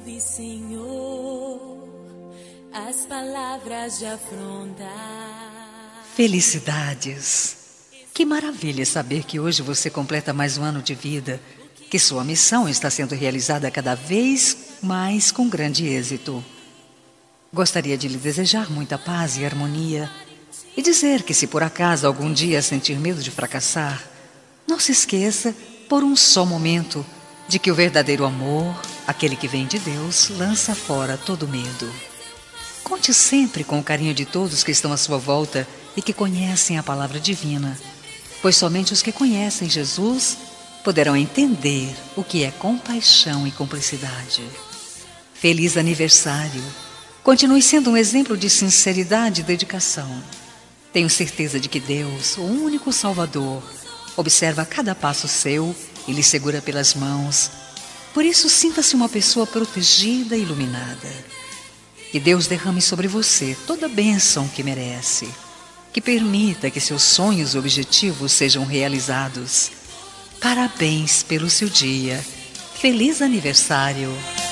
ouve, Senhor, as palavras de afronta. Felicidades! Que maravilha saber que hoje você completa mais um ano de vida, que sua missão está sendo realizada cada vez mais com grande êxito. Gostaria de lhe desejar muita paz e harmonia e dizer que, se por acaso algum dia sentir medo de fracassar, não se esqueça, por um só momento, de que o verdadeiro amor, aquele que vem de Deus, lança fora todo medo. Conte sempre com o carinho de todos que estão à sua volta e que conhecem a palavra divina, pois somente os que conhecem Jesus poderão entender o que é compaixão e cumplicidade. Feliz aniversário! Continue sendo um exemplo de sinceridade e dedicação. Tenho certeza de que Deus, o único Salvador, observa cada passo seu e lhe segura pelas mãos. Por isso, sinta-se uma pessoa protegida e iluminada. Que Deus derrame sobre você toda a bênção que merece. Que permita que seus sonhos e objetivos sejam realizados. Parabéns pelo seu dia. Feliz aniversário!